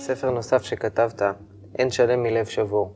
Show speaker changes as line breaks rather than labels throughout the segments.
ספר נוסף שכתבת, אין שלם מלב שבור.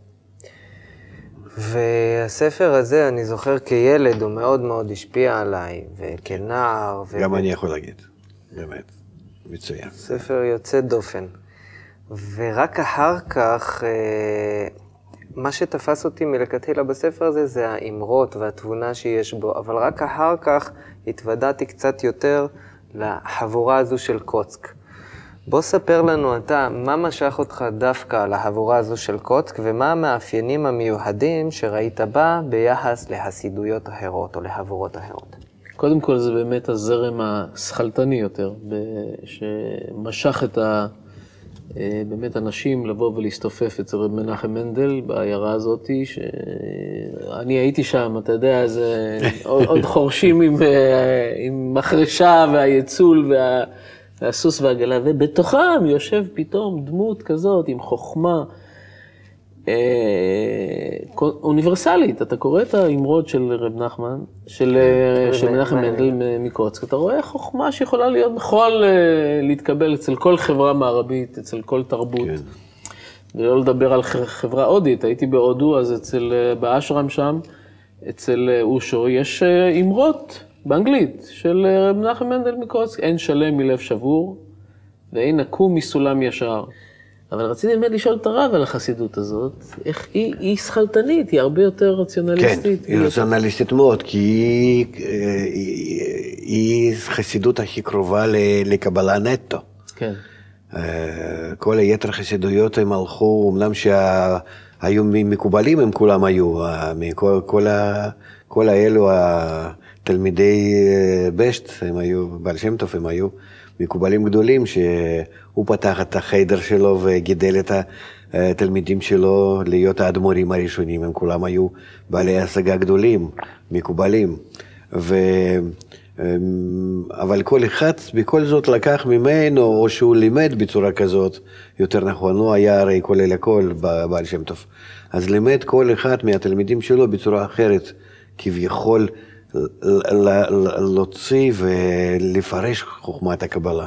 והספר הזה, אני זוכר כילד, הוא מאוד מאוד השפיע עליי, וכנער.
גם אני יכול להגיד, באמת, מצוין.
ספר יוצא דופן. ורק אחר כך, מה שתפס אותי מלכתחילה בספר הזה, זה האמרות והתבונה שיש בו, אבל רק אחר כך התוודעתי קצת יותר לחבורה הזו של קוצק. בוא ספר לנו אתה, מה משך אותך דווקא לחבורה הזו של קוצק, ומה המאפיינים המיוחדים שראית בה ביחס לחסידויות אחרות או לחבורות אחרות?
קודם כל זה באמת הזרם השכלתני יותר, שמשך את באמת אנשים לבוא ולהסתופף אצל רב מנחם מנדל בעיירה הזאת, שאני הייתי שם, אתה יודע, זה עוד חורשים עם מחרשה והייצול והסוס והגלה, ובתוכם יושב פתאום דמות כזאת עם חוכמה אוניברסלית. אתה קורא את האמרות של רב נחמן, של מנחם מנדל מקוצק, אתה רואה חוכמה שיכולה להיות להתקבל אצל כל חברה מערבית, אצל כל תרבות. ולא לדבר על חברה הודית, הייתי בהודו, אז באשרם שם, אצל אושו, יש אמרות באנגלית של רב מנחם מנדל מקוצק, אין שלם מלב שבור, ואין נקום מסולם ישר. אבל רציתי באמת לשאול את הרב על החסידות הזאת, איך היא שכלתנית, היא הרבה יותר רציונליסטית.
כן, היא רציונליסטית מאוד, כי היא חסידות הכי קרובה לקבלה נטו. כן. כל היתר חסידויות הם הלכו, אמנם שהיו מקובלים, הם כולם היו, כל האלו התלמידי בשט, הם היו, בעל שם טוב, הם היו מקובלים גדולים, שהוא פתח את החדר שלו וגידל את התלמידים שלו להיות האדמו"רים הראשונים, הם כולם היו בעלי השגה גדולים, מקובלים, אבל כל אחד בכל זאת לקח ממנו, או שהוא לימד בצורה כזאת, יותר נכון, הוא היה הרי כולל הכל בעל שם טוב, אז לימד כל אחד מהתלמידים שלו בצורה אחרת, כביכול להוציא ולפרש חוכמת הקבלה.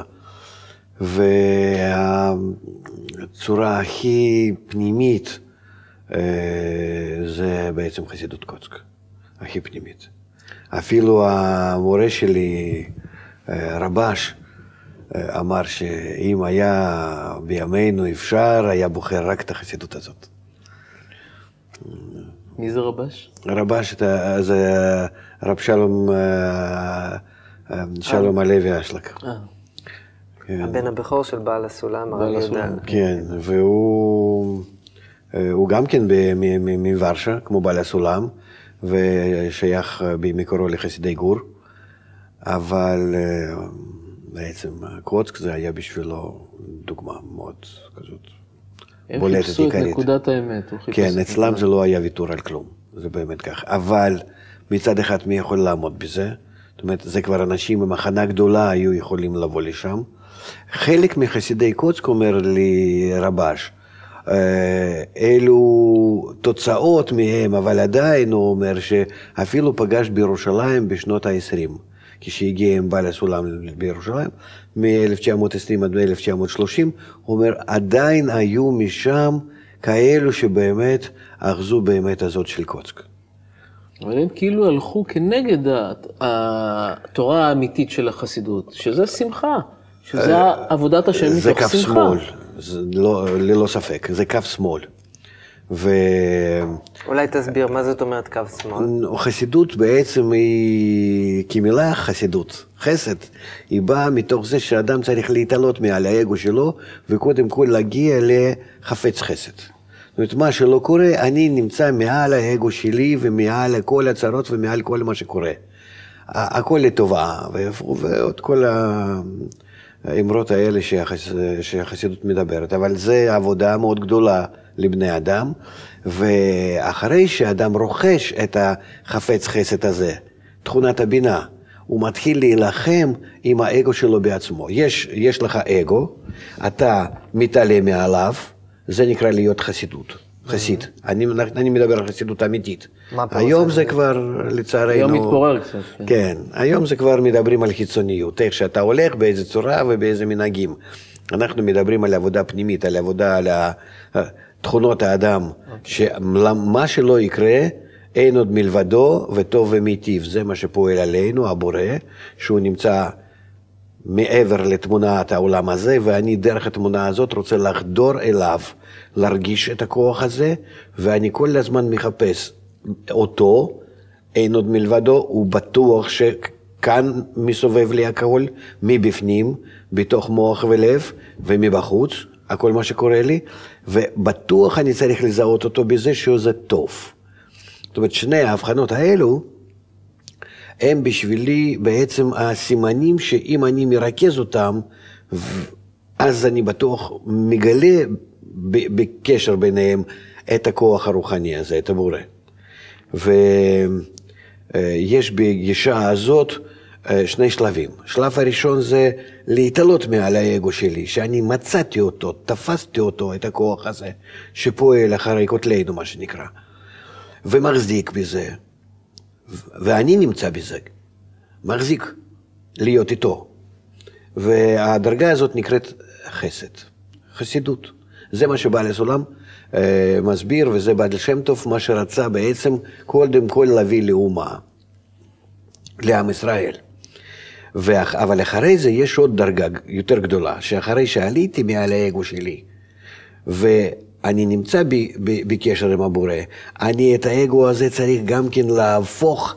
והצורה הכי פנימית זה בעצם חסידות קוצק, הכי פנימית. אפילו המורה שלי, רבש, אמר שאם היה בימינו אפשר, היה בוחר רק את החסידות הזאת.
מי זה רבש?
רבש זה רב שלום הלוי אשלג.
הבן הבכור של בעל הסולם, הרב יהודה.
כן, והוא גם כן מוורשה, כמו בעל הסולם, ושייך במקורו לחסידי גור, אבל בעצם קוצק זה היה בשבילו דוגמה מאוד כזאת.
הם חיפשו את נקודת האמת.
כן, אצלם זה לא היה ויתור על כלום, זה באמת כך. אבל מצד אחד מי יכול לעמוד בזה? זאת אומרת, זה כבר אנשים עם הכנה גדולה היו יכולים לבוא לשם. חלק מחסידי קוצק אומר לי רבש, אלו תוצאות מהם, אבל עדיין הוא אומר שאפילו פגש בירושלים בשנות ה-20, כשהגיע עם בעל הסולם בירושלים, מ-1920 עד 1930, הוא אומר, עדיין היו משם כאלו שבאמת אחזו באמת הזאת של קוצק.
אבל הם כאילו הלכו כנגד התורה האמיתית של החסידות, שזה שמחה, שזה עבודת השם מתוך שמחה.
זה קו שמאל, ללא ספק, זה קו שמאל.
אולי תסביר, מה זאת אומרת קו שמאל?
חסידות בעצם היא כמילה חסידות, חסד. היא באה מתוך זה שאדם צריך להתעלות מעל האגו שלו, וקודם כל להגיע לחפץ חסד. זאת אומרת, מה שלא קורה, אני נמצא מעל האגו שלי, ומעל כל הצרות, ומעל כל מה שקורה. הכל לטובה, ועוד כל האמרות האלה שהחסידות מדברת. אבל זה עבודה מאוד גדולה לבני אדם, ואחרי שאדם רוכש את החפץ חסד הזה, תכונת הבינה, הוא מתחיל להילחם עם האגו שלו בעצמו. יש לך אגו, אתה מתעלה מעליו, זה נקרא להיות חסידות, חסיד. אני מדבר על חסידות אמיתית. היום זה כבר, לצערנו...
היום מתפורר קצת.
כן, היום זה כבר מדברים על חיצוניות, איך שאתה הולך, באיזה צורה ובאיזה מנהגים. אנחנו מדברים על עבודה פנימית, על עבודה על תכונות האדם, שמה שלא יקרה, אין עוד מלבדו וטוב ומיטיב. זה מה שפועל עלינו, הבורא, שהוא נמצא מעבר לתמונת העולם הזה, ואני דרך התמונה הזאת רוצה לחדור אליו, להרגיש את הכוח הזה, ואני כל הזמן מחפש אותו, אין עוד מלבדו, הוא בטוח שכאן מסובב לי הכל, מבפנים, בתוך מוח ולב, ומבחוץ, הכל מה שקורה לי, ובטוח אני צריך לזהות אותו בזה שזה טוב. זאת אומרת, שני ההבחנות האלו, הם בשבילי בעצם הסימנים שאם אני מרכז אותם, אז אני בטוח מגלה בקשר ביניהם את הכוח הרוחני הזה, את הבורא. ויש בגישה הזאת שני שלבים. שלב הראשון זה להתעלות מעל האגו שלי, שאני מצאתי אותו, תפסתי אותו, את הכוח הזה, שפועל אחרי כותלנו, מה שנקרא, ומחזיק בזה. ואני נמצא בזה, מחזיק להיות איתו. והדרגה הזאת נקראת חסד, חסידות. זה מה שבעל הסולם מסביר, וזה בעל שם טוב, מה שרצה בעצם קודם כל להביא לאומה, לעם ישראל. אבל אחרי זה יש עוד דרגה יותר גדולה, שאחרי שעליתי מעל האגו שלי, ואני נמצא בקשר עם הבורא, אני את האגו הזה צריך גם כן להפוך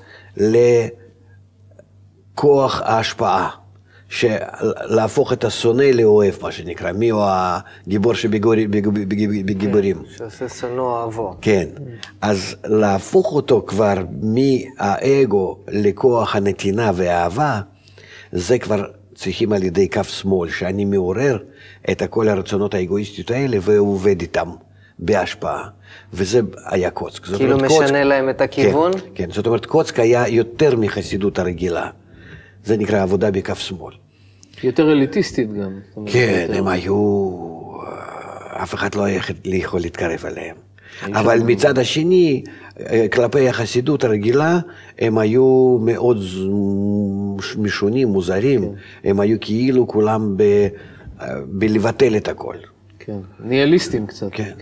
לכוח ההשפעה, להפוך את השונא לאוהב, מה שנקרא, מי הוא הגיבור שבגיבורים.
שעושה שונא אוהבו.
כן, אז להפוך אותו כבר מהאגו לכוח הנתינה והאהבה, זה כבר צריכים על ידי כף שמאל, שאני מעורר את כל הרצונות האגואיסטיות האלה, והוא עובד איתם בהשפעה. וזה היה קוצק.
כאילו משנה להם את הכיוון?
כן, כן, זאת אומרת, קוצק היה יותר מחסידות הרגילה. זה נקרא עבודה בכף שמאל.
יותר אליטיסטית גם.
כן, הם היו, אף אחד לא יכול להתקרב עליהם. אבל מצד השני, כלפי החסידות הרגילה, הם היו מאוד משונים, מוזרים. הם היו כאילו כולם בלבטל את הכל.
כן, ניהליסטים קצת.
כן.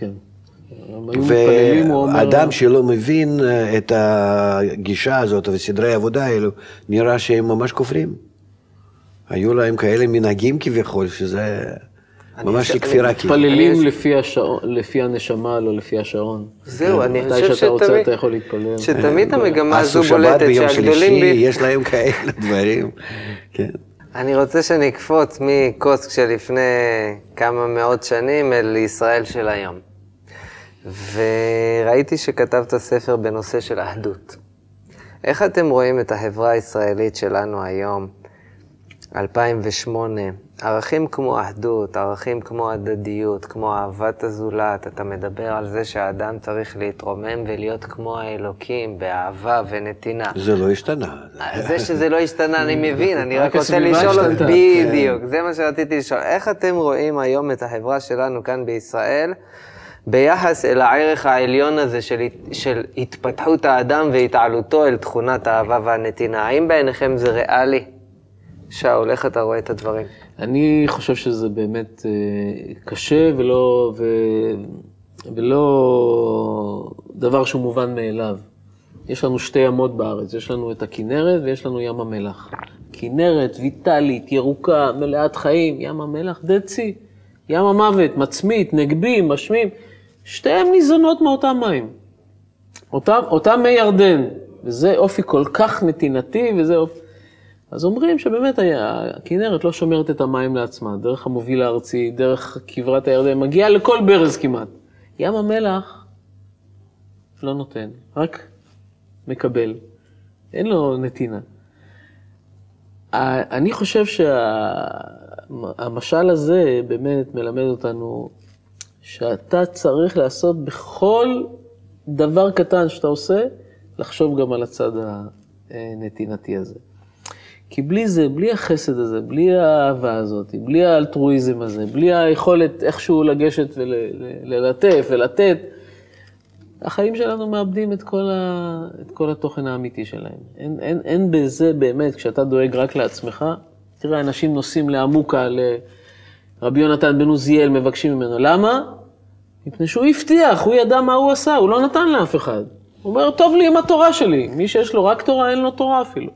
ואדם
ואדם שלא מבין את הגישה הזאת וסדרי העבודה האלו, נראה שהם ממש כופרים. היו להם כאלה מנהגים כביכול, שזה ממש לכפירה.
מתפללים לפי הנשמה, לא לפי השעון.
זהו, אני חושב
מתי שאתה רוצה, אתה יכול להתפלל.
שתמיד המגמה הזו
עשו שבת
בולטת,
ביום
שהגדולים
שלישי, יש להם כאלה דברים. כן.
אני רוצה שנקפוץ מקוצק שלפני כמה מאות שנים אל ישראל של היום. וראיתי שכתבת ספר בנושא של אחדות. איך אתם רואים את החברה הישראלית שלנו היום, 2008, ערכים כמו אחדות, ערכים כמו הדדיות, כמו אהבת הזולת, אתה מדבר על זה שהאדם צריך להתרומם ולהיות כמו האלוקים, באהבה ונתינה.
זה לא השתנה.
זה שזה לא השתנה, אני מבין, אני רק רוצה לשאול אותך, בדיוק, זה מה שרציתי לשאול. איך אתם רואים היום את החברה שלנו כאן בישראל, ביחס אל הערך העליון הזה של התפתחות האדם והתעלותו אל תכונת האהבה והנתינה? האם בעיניכם זה ריאלי? שאול, איך אתה רואה את הדברים?
אני חושב שזה באמת קשה ולא דבר שהוא מובן מאליו. יש לנו שתי ימות בארץ, יש לנו את הכנרת ויש לנו ים המלח. כנרת, ויטלית, ירוקה, מלאת חיים, ים המלח, דצי, ים המוות, מצמית, נגבים, משמים, שתיהם ניזונות מאותם מים. אותם מי ירדן, וזה אופי כל כך נתינתי, וזה אופי... אז אומרים שבאמת הכנרת לא שומרת את המים לעצמה, דרך המוביל הארצי, דרך כברת הירדן, מגיעה לכל ברז כמעט. ים המלח לא נותן, רק מקבל, אין לו נתינה. אני חושב שהמשל הזה באמת מלמד אותנו שאתה צריך לעשות בכל דבר קטן שאתה עושה, לחשוב גם על הצד הנתינתי הזה. כי בלי זה, בלי החסד הזה, בלי האהבה הזאת, בלי האלטרואיזם הזה, בלי היכולת איכשהו לגשת וללטף ולתת, החיים שלנו מאבדים את כל התוכן האמיתי שלהם. אין בזה באמת, כשאתה דואג רק לעצמך, תראה, אנשים נוסעים לעמוקה, רבי יונתן בן עוזיאל מבקשים ממנו. למה? מפני שהוא הבטיח, הוא ידע מה הוא עשה, הוא לא נתן לאף אחד. הוא אומר, טוב לי עם התורה שלי. מי שיש לו רק תורה, אין לו תורה אפילו.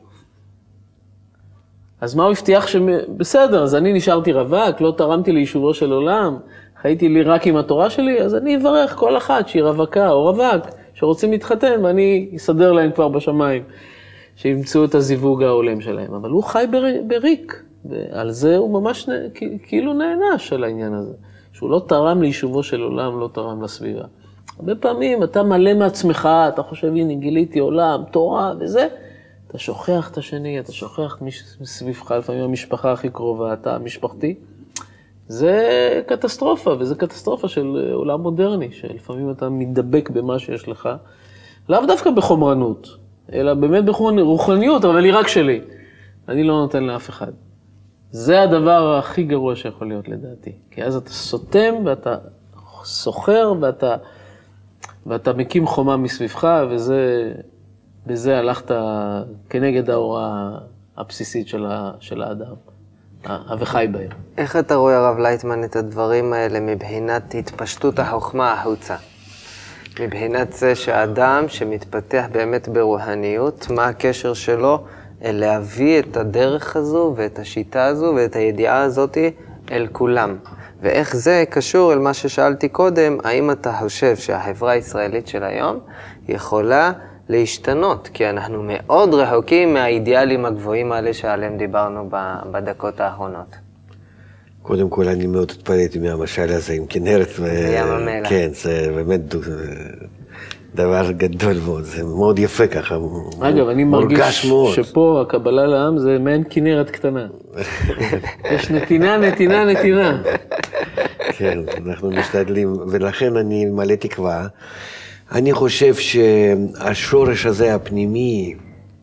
אז מה הוא הבטיח בסדר, אז אני נשארתי רווק, לא תרמתי ליישובו של עולם, חייתי לי רק עם התורה שלי, אז אני אברך כל אחת שהיא רווקה או רווק, שרוצים להתחתן, ואני אסדר להם כבר בשמיים, שימצאו את הזיווג ההולם שלהם. אבל הוא חי בריק, ועל זה הוא ממש כאילו נענש על העניין הזה, שהוא לא תרם ליישובו של עולם, לא תרם לסביבה. הרבה פעמים אתה מלא מעצמך, אתה חושב, הנה גיליתי עולם, תורה וזה, אתה שוכח את השני, אתה שוכח מסביבך, לפעמים המשפחה הכי קרובה, אתה המשפחתי. זה קטסטרופה, וזה קטסטרופה של עולם מודרני, שלפעמים אתה מתדבק במה שיש לך, לאו דווקא בחומרנות, אלא באמת ברוחניות, אבל היא רק שלי. אני לא נותן לאף אחד. זה הדבר הכי גרוע שיכול להיות לדעתי. כי אז אתה סותם, ואתה סוחר, ואתה מקים חומה מסביבך, בזה הלכת כנגד ההוראה הבסיסית של האדם, וחי בהם.
איך אתה רואה, הרב לייטמן, את הדברים האלה מבחינת התפשטות החוכמה החוצה? מבחינת זה שהאדם שמתפתח באמת ברוחניות, מה הקשר שלו להביא את הדרך הזו ואת השיטה הזו ואת הידיעה הזאת אל כולם? ואיך זה קשור אל מה ששאלתי קודם, האם אתה חושב שהחברה הישראלית של היום יכולה להשתנות? כי אנחנו מאוד רחוקים מהאידיאלים הגבוהים האלה שעליהם דיברנו בדקות האחרונות.
קודם כל, אני מאוד התפלאתי מהמשל הזה עם כנרת.
ים המלח.
כן, זה באמת דבר גדול מאוד, זה מאוד יפה ככה.
אגב, אני מרגיש שפה הקבלה לעם זה מעין כנרת קטנה. יש נתינה, נתינה, נתינה.
כן, אנחנו משתדלים, ולכן אני מלא תקווה. אני חושב שהשורש הזה הפנימי,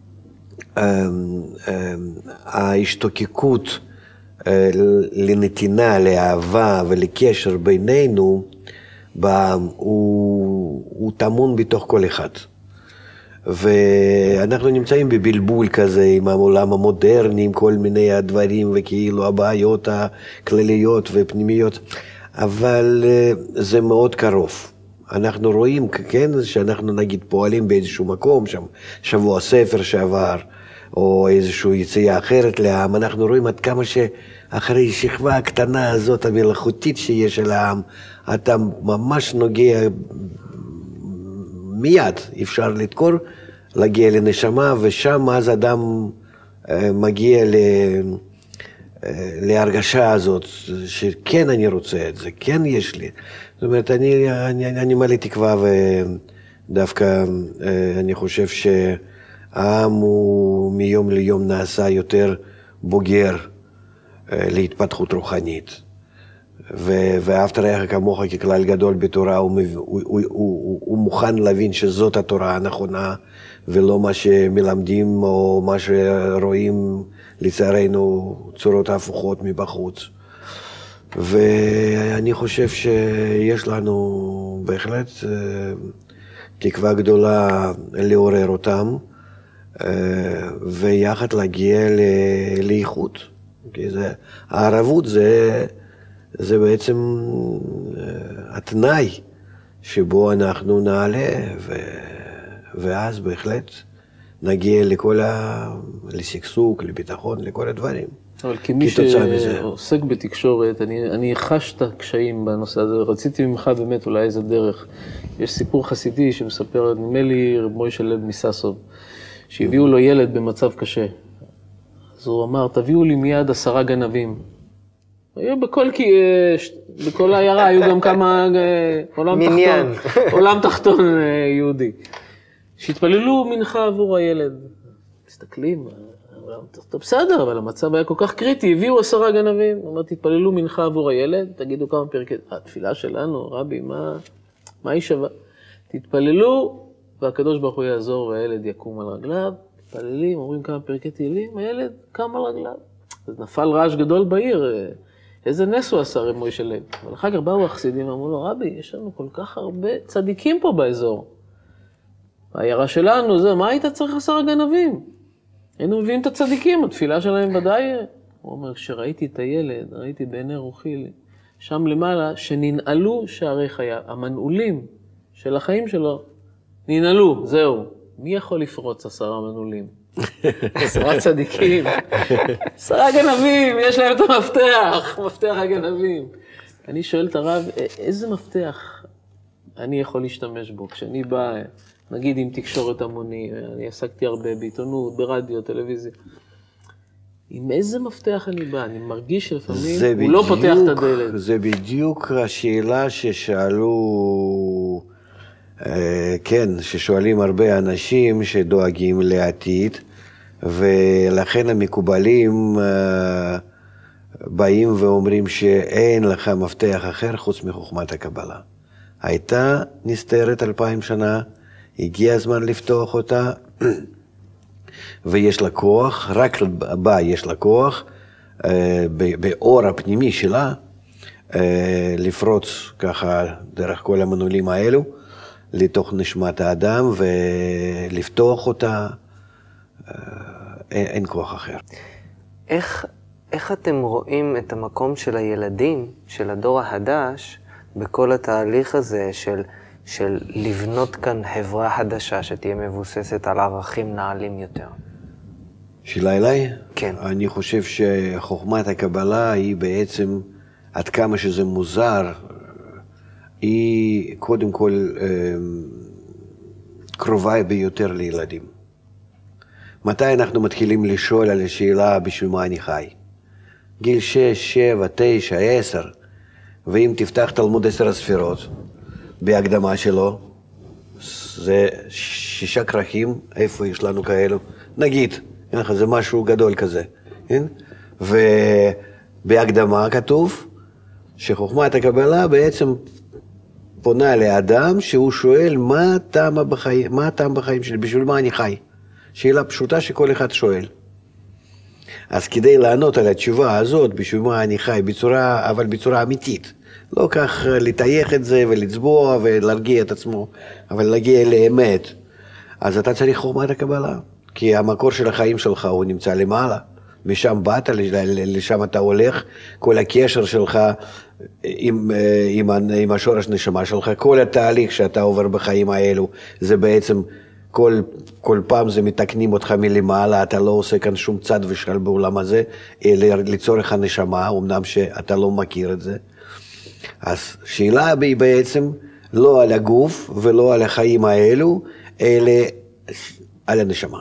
ההשתוקקות לנתינה, לאהבה ולקשר בינינו, הוא טמון בתוך כל אחד. ואנחנו נמצאים בבלבול כזה עם העולם המודרני, עם כל מיני הדברים וכאילו הבעיות הכלליות ופנימיות, אבל זה מאוד קרוב. אנחנו רואים, כן, שאנחנו נגיד פועלים באיזשהו מקום, שם שבוע ספר שעבר, או איזושהי יציאה אחרת לעם, אנחנו רואים עד כמה שאחרי שכבה הקטנה הזאת המלאכותית שיש על העם, אתה ממש נוגע מיד, אפשר לדקור, להגיע לנשמה, ושם אז אדם מגיע להרגשה הזאת, שכן אני רוצה את זה, כן יש לי. זאת אומרת, אני מלא תקווה, ודווקא אני חושב שהעם הוא מיום ליום נעשה יותר בוגר להתפתחות רוחנית. ואהבת רעך כמוך ככלל גדול בתורה, הוא מוכן להבין שזאת התורה הנכונה, ולא מה שמלמדים או מה שרואים לצערנו צורות ההפוכות מבחוץ. ואני חושב שיש לנו בהחלט תקווה גדולה לעורר אותם, ויחד להגיע לאיכות. הערבות זה בעצם התנאי שבו אנחנו נעלה, ואז בהחלט נגיע לשגשוג, לביטחון, לכל הדברים.
אבל כמי שעוסק בתקשורת, אני חש את הקשיים בנושא הזה, רציתי ממך באמת אולי איזה דרך. יש סיפור חסידי שמספר, נדמה לי רב מוישה לב מססוב, שהביאו לו ילד במצב קשה. אז הוא אמר, תביאו לי מיד 10 גנבים. היו בכל העיירה היו גם כמה עולם תחתון יהודי. שהתפללו מנחה עבור הילד. מסתכלים, טוב, בסדר, אבל המצב היה כל כך קריטי, הביאו 10 גנבים. הוא אומר, תתפללו מנחה עבור הילד, תגידו כמה פרקי, התפילה שלנו, רבי, מה היא שווה? תתפללו, והקדוש ברוך הוא יעזור, והילד יקום על רגליו. תתפללים, אומרים כמה פרקי תהילים, הילד קם על רגליו. אז נפל רעש גדול בעיר, איזה נס הוא עשה רב מוישה לב. אבל אחר כך באו החסידים ואמרו לו, רבי, יש לנו כל כך הרבה צדיקים פה באזור. העיירה שלנו, מה היית צריך 10 גנבים? היינו מביאים את הצדיקים, התפילה שלהם ודאי הוא אומר, כשראיתי את הילד, ראיתי בעיני רוחי, שם למעלה, שננעלו שערי חייו. המנעולים של החיים שלו ננעלו, זהו. מי יכול לפרוץ 10 מנעולים? 10 צדיקים, 10 גנבים, יש להם את המפתח, מפתח הגנבים. אני שואל את הרב, איזה מפתח אני יכול להשתמש בו? כשאני בא, נגיד עם תקשורת המוני, אני עסקתי הרבה בעיתונות, ברדיו, טלוויזיה. עם איזה מפתח אני בא? אני מרגיש שלפעמים הוא לא פותח את הדלת.
זה בדיוק השאלה ששאלו, כן, ששואלים הרבה אנשים שדואגים לעתיד, ולכן המקובלים באים ואומרים שאין לך מפתח אחר חוץ מחוכמת הקבלה. הייתה נסתרת 2000 שנה, הגיע הזמן לפתוח אותה, ויש לה כוח, רק בה יש לה כוח, באור הפנימי שלה, לפרוץ ככה דרך כל המנעולים האלו, לתוך נשמת האדם ולפתוח אותה, אין כוח אחר.
איך אתם רואים את המקום של הילדים, של הדור החדש, בכל התהליך הזה של לבנות כאן חברה חדשה שתהיה מבוססת על ערכים נעלים יותר?
שאלה אליי?
כן.
אני חושב שחוכמת הקבלה היא בעצם, עד כמה שזה מוזר, היא קודם כל קרובה ביותר לילדים. מתי אנחנו מתחילים לשאול על השאלה בשביל מה אני חי? גיל 6, 7, 9, 10, ואם תפתח תלמוד 10 הספירות, בהקדמה שלו, זה 6 כרכים, איפה יש לנו כאלו? נגיד, זה משהו גדול כזה. ובהקדמה כתוב שחוכמת הקבלה בעצם פונה לאדם שהוא שואל מה הטעם בחיים שלי, בשביל מה אני חי? שאלה פשוטה שכל אחד שואל. אז כדי לענות על התשובה הזאת, בשביל מה אני חי, אבל בצורה אמיתית, לא כך לתייך את זה ולצבוע ולהרגיע את עצמו, אבל להגיע לאמת, אז אתה צריך חוכמת הקבלה, כי המקור של החיים שלך הוא נמצא למעלה, משם באת, לשם אתה הולך, כל הקשר שלך עם השורש נשמה שלך, כל התהליך שאתה עובר בחיים האלו, זה בעצם כל פעם זה מתקנים אותך מלמעלה, אתה לא עושה כאן שום צד ושל בעולם הזה, אלא לצורך הנשמה, אמנם שאתה לא מכיר את זה. אז שאלה היא בעצם לא על הגוף ולא על החיים האלו, אלא על הנשמה.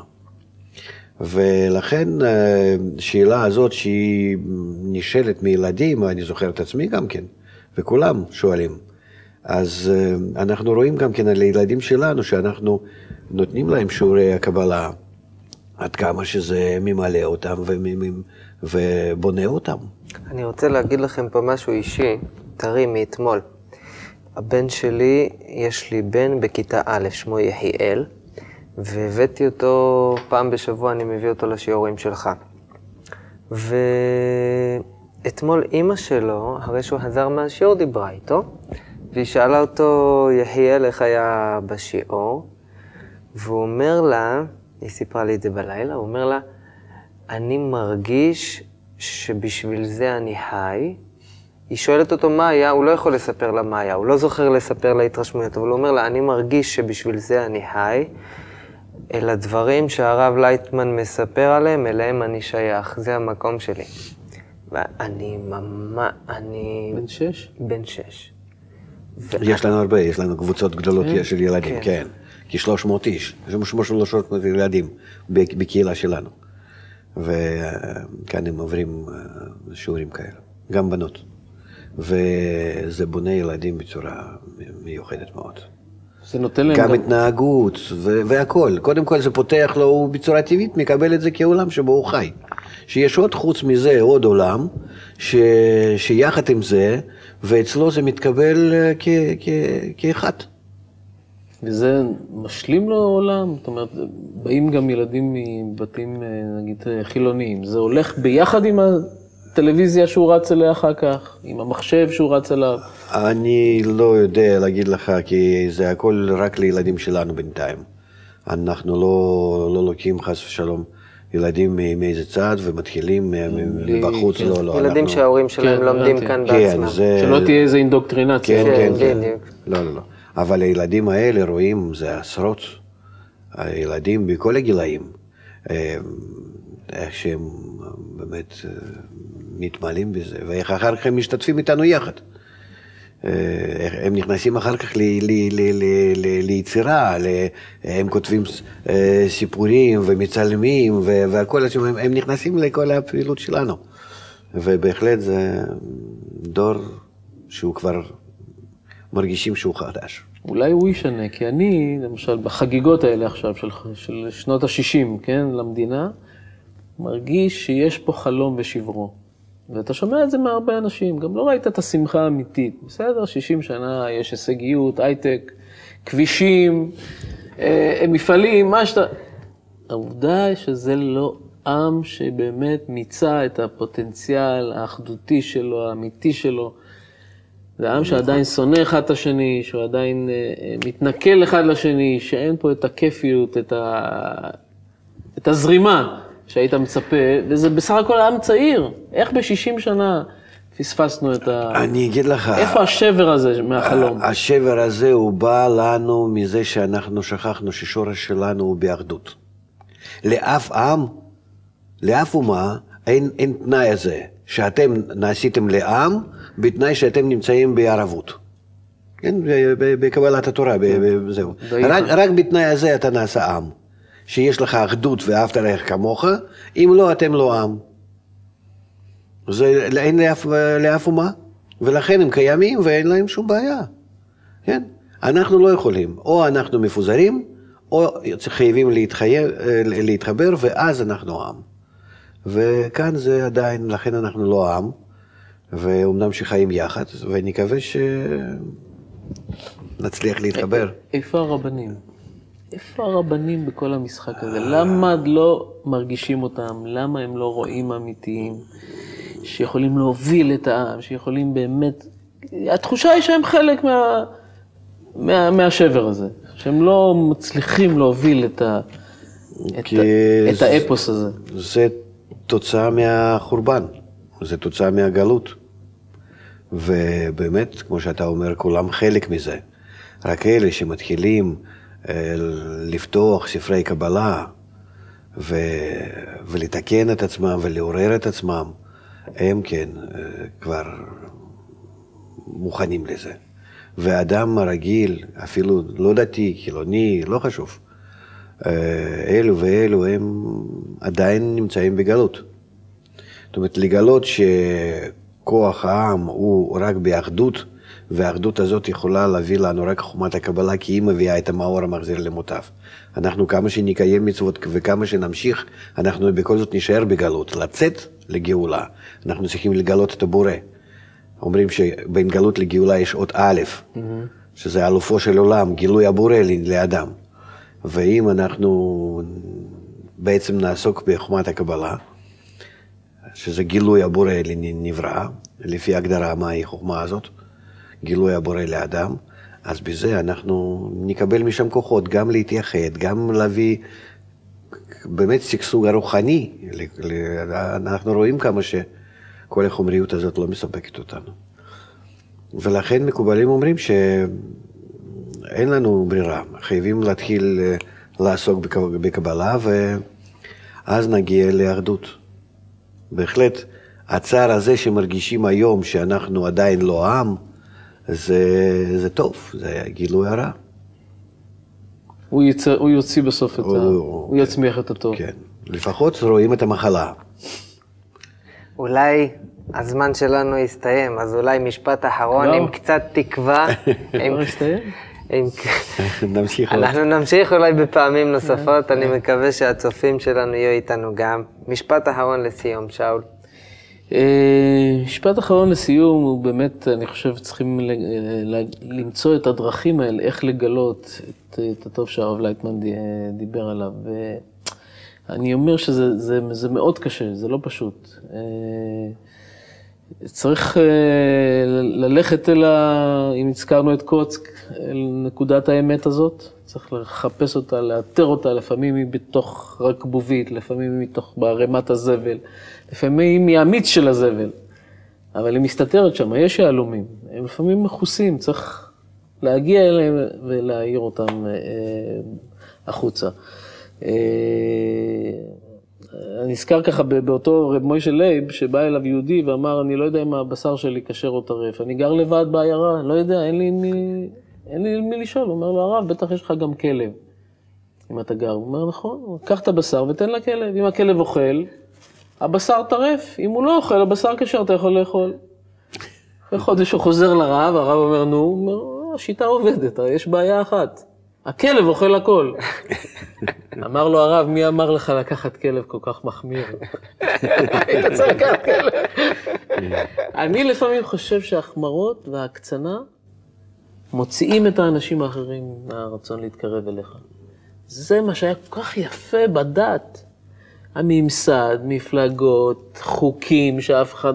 ולכן שאלה הזאת שהיא נשאלת מילדים, אני זוכר את עצמי גם כן, וכולם שואלים. אז אנחנו רואים גם כן על הילדים שלנו, שאנחנו נותנים להם שיעורי הקבלה, עד כמה שזה ממלא אותם ובונה אותם.
אני רוצה להגיד לכם פה משהו אישי, טרי מאתמול. הבן שלי, יש לי בן בכיתה א', שמו יחיאל, והבאתי אותו פעם בשבוע, אני מביא אותו לשיעורים שלך. ואתמול אמא שלו, אחרי שהוא חזר מהשיעור, דיברה איתו, והיא שאלה אותו, יחיאל, איך היה בשיעור? והוא אומר לה, היא סיפרה לי את זה בלילה, הוא אומר לה, אני מרגיש שבשביל זה אני חי. היא שואלת אותו מה היה, הוא לא יכול לספר לה מה היה, הוא לא זוכר לספר לה התרשמויות, אבל הוא אומר לה, אני מרגיש שבשביל זה אני חי, אל הדברים שהרב לייטמן מספר עליהם, אליהם אני שייך, זה המקום שלי. ואני
בן 6?
בן 6.
יש לנו הרבה, יש לנו קבוצות גדולות של ילדים, כן. כ-300 איש, יש לנו 300 ילדים בקהילה שלנו. וכאן הם עוברים שיעורים כאלה, גם בנות. וזה בונה ילדים בצורה מיוחדת מאוד.
זה נותן להם
גם התנהגות והכל. קודם כל זה פותח לו, הוא בצורה טבעית מקבל את זה כעולם שבו הוא חי. שיש עוד חוץ מזה, עוד עולם, שיחד עם זה, ואצלו זה מתקבל כאחד.
וזה משלים לו עולם, זאת אומרת, באים גם ילדים מבתים, נגיד, חילוניים. זה הולך ביחד עם הטלוויזיה שהוא רץ אליה אחר כך, עם המחשב שהוא רץ אליו.
אני לא יודע להגיד לך, כי זה הכל רק לילדים שלנו בינתיים. אנחנו לא לוקחים חס ושלום ילדים מאיזה צד ומתחילים מבחוץ, לא,
ילדים שההורים שלהם לומדים כאן בעצמם.
שלא תהיה איזה אינדוקטרינציה.
כן, בדיוק. לא. אבל הילדים האלה רואים, זה עשרות, הילדים בכל הגילאים, איך שהם באמת מתמלאים בזה, ואיך אחר כך הם משתתפים איתנו יחד. הם נכנסים אחר כך ליצירה, הם כותבים סיפורים ומצלמים והכל, הם נכנסים לכל הפעילות שלנו. ובהחלט זה דור שהוא כבר מרגישים שהוא חדש.
אולי הוא ישנה, כי אני, למשל, בחגיגות האלה עכשיו של שנות ה-60, כן, למדינה, מרגיש שיש פה חלום בשברו. ואתה שומע את זה מהרבה אנשים, גם לא ראית את השמחה האמיתית. בסדר, 60 שנה, יש הישגיות, הייטק, כבישים, מפעלים, מה שאתה... העובדה שזה לא עם שבאמת מיצה את הפוטנציאל האחדותי שלו, האמיתי שלו. זה עם שעדיין שונא אחד את השני, שהוא עדיין מתנכל אחד לשני, שאין פה את הכיפיות, את הזרימה שהיית מצפה, וזה בסך הכל עם צעיר. איך ב-60 שנה פספסנו את
אני אגיד לך...
איפה השבר הזה מהחלום?
השבר הזה הוא בא לנו מזה שאנחנו שכחנו ששורש שלנו הוא באחדות. לאף עם, לאף אומה, אין תנאי הזה, שאתם נעשיתם לעם, בתנאי שאתם נמצאים בערבות. כן, בקבלת התורה, זהו. רק בתנאי הזה אתה נעשה עם. שיש לך אחדות ואהבת לרעך כמוך, אם לא, אתם לא עם. זה אין לאף אומה, ולכן הם קיימים ואין להם שום בעיה. כן? אנחנו לא יכולים, או אנחנו מפוזרים, או חייבים להתחבר, ואז אנחנו עם. וכאן זה עדיין, לכן אנחנו לא עם, ואומנם שחיים יחד, ואני מקווה שנצליח להתחבר.
איפה הרבנים? איפה הרבנים בכל המשחק הזה? למה לא מרגישים אותם? למה הם לא רואים אמיתיים? שיכולים להוביל את העם, שיכולים באמת... התחושה היא שהם חלק מהשבר הזה, שהם לא מצליחים להוביל את האפוס הזה.
זה תוצאה מהחורבן, זה תוצאה מהגלות. ובאמת, כמו שאתה אומר, כולם חלק מזה. רק אלה שמתחילים לפתוח ספרי קבלה ולתקן את עצמם ולעורר את עצמם, הם כן כבר מוכנים לזה. והאדם הרגיל, אפילו לא דתי, חילוני, לא חשוב, אלו ואלו הם עדיין נמצאים בגלות. זאת אומרת, לגלות שכוח העם הוא רק באחדות, והאחדות הזאת יכולה להביא לנו רק חומת הקבלה, כי היא מביאה את המאור המחזיר למוטב. אנחנו כמה שנקיים מצוות וכמה שנמשיך, אנחנו בכל זאת נשאר בגלות. לצאת לגאולה, אנחנו צריכים לגלות את הבורא. אומרים שבין גלות לגאולה יש עוד א', שזה אלופו של עולם, גילוי הבורא לאדם. ואם אנחנו בעצם נעסוק בחומת הקבלה, שזה גילוי הבורא לנברא, לפי הגדרה מהי חוכמה הזאת, גילוי הבורא לאדם, אז בזה אנחנו נקבל משם כוחות, גם להתייחד, גם להביא באמת שגשוג הרוחני. אנחנו רואים כמה שכל החומריות הזאת לא מספקת אותנו. ולכן מקובלים אומרים שאין לנו ברירה, חייבים להתחיל לעסוק בקבלה, ואז נגיע לאחדות. בהחלט, הצער הזה שמרגישים היום שאנחנו עדיין לא עם, זה טוב, זה גילוי הרע.
הוא יוציא בסוף את הוא יצמיח את הטוב.
כן, לפחות רואים את המחלה.
אולי הזמן שלנו יסתיים, אז אולי משפט אחרון עם קצת תקווה.
כבר יסתיים?
נמשיך עוד.
אנחנו נמשיך אולי בפעמים נוספות, אני מקווה שהצופים שלנו יהיו איתנו גם. משפט אחרון לסיום, שאול.
משפט אחרון לסיום הוא באמת, אני חושב, צריכים למצוא את הדרכים האלה, איך לגלות את הטוב שהרב לייטמן דיבר עליו. אני אומר שזה מאוד קשה, זה לא פשוט. צריך ללכת אם הזכרנו את קוצק, אל נקודת האמת הזאת, צריך לחפש אותה, לאתר אותה, לפעמים היא בתוך רקבובית, לפעמים היא מתוך בערימת הזבל, לפעמים היא המיץ של הזבל, אבל היא מסתתרת שם, יש יהלומים, הם לפעמים מכוסים, צריך להגיע אליהם ולהעיר אותם החוצה. אני נזכר ככה באותו רב מוישה לייב, שבא אליו יהודי ואמר, אני לא יודע אם הבשר שלי כשר או טרף, אני גר לבד בעיירה, לא יודע, אין לי מי לשאול. הוא אומר לו, הרב, בטח יש לך גם כלב, אם אתה גר. הוא אומר, נכון, קח את הבשר ותן לכלב. אם הכלב אוכל, הבשר טרף. אם הוא לא אוכל, הבשר כשר, אתה יכול לאכול. אחרי חודש הוא חוזר לרב, הרב אומר, נו, הוא אומר, השיטה עובדת, יש בעיה אחת. הכלב אוכל הכל. אמר לו הרב, מי אמר לך לקחת כלב כל כך מחמיר? היית צריך לקחת כלב. אני לפעמים חושב שההחמרות וההקצנה מוציאים את האנשים האחרים מהרצון להתקרב אליך. זה מה שהיה כל כך יפה בדת. הממסד, מפלגות, חוקים שאף אחד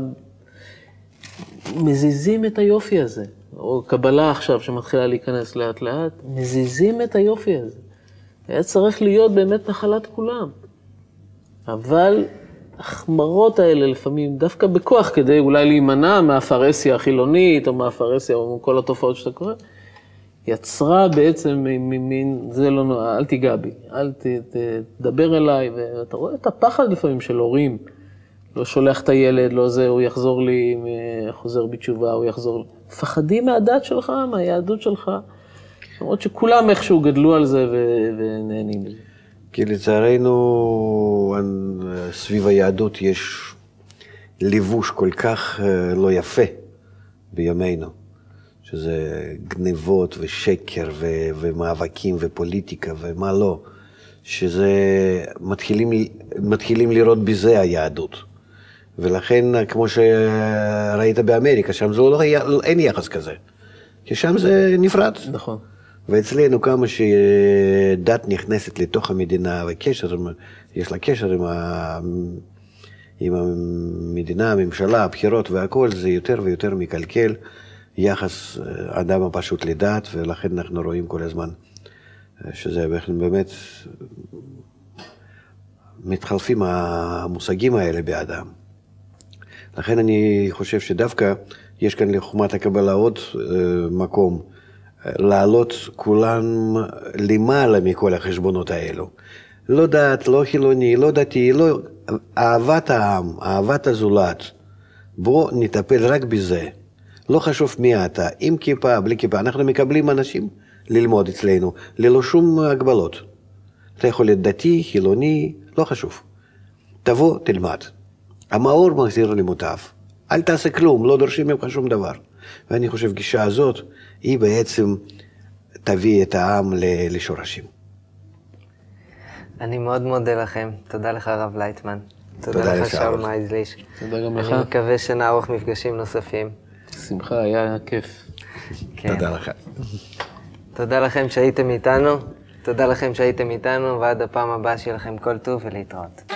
מזיזים את היופי הזה. או קבלה עכשיו שמתחילה להיכנס לאט לאט, מזיזים את היופי הזה. היה צריך להיות באמת נחלת כולם. אבל החמרות האלה לפעמים, דווקא בכוח, כדי אולי להימנע מהפרסיה החילונית, או מהפרסיה, או כל התופעות שאתה קורא, יצרה בעצם ממין, זה לא, אל תיגע בי, אל תדבר אליי, ואתה רואה את הפחד לפעמים של הורים, לא שולח את הילד, לא זה, הוא יחזור לי, חוזר בתשובה, הוא יחזור לי. מפחדים מהדת שלך, מהיהדות שלך, למרות שכולם איכשהו גדלו על זה ונהנים מזה.
כי לצערנו, סביב היהדות יש לבוש כל כך לא יפה בימינו, שזה גנבות ושקר ומאבקים ופוליטיקה ומה לא, שזה מתחילים לראות בזה היהדות. ולכן, כמו שראית באמריקה, שם אין יחס כזה. כי שם זה נפרד.
נכון.
ואצלנו כמה שדת נכנסת לתוך המדינה, יש לה קשר עם המדינה, הממשלה, הבחירות והכל, זה יותר ויותר מקלקל יחס אדם הפשוט לדת, ולכן אנחנו רואים כל הזמן שזה באמת מתחלפים המושגים האלה באדם. לכן אני חושב שדווקא יש כאן לחוכמת הקבלה עוד מקום, לעלות כולם למעלה מכל החשבונות האלו. לא דת, לא חילוני, לא דתי, לא... אהבת העם, אהבת הזולת. בוא נטפל רק בזה. לא חשוב מי אתה, עם כיפה, בלי כיפה. אנחנו מקבלים אנשים ללמוד אצלנו, ללא שום הגבלות. אתה יכול להיות דתי, חילוני, לא חשוב. תבוא, תלמד. המאור מחזיר למוטב. אל תעשה כלום, לא דורשים ממך שום דבר. ואני חושב, גישה הזאת, היא בעצם תביא את העם לשורשים.
אני מאוד מודה לכם. תודה לך, הרב לייטמן. תודה לך, שאול מייזליש.
תודה גם לך.
אני מקווה שנערוך מפגשים נוספים.
שמחה, היה כיף.
תודה לך.
תודה לכם שהייתם איתנו. תודה לכם שהייתם איתנו, ועד הפעם הבאה שיהיה לכם כל טוב ולהתראות.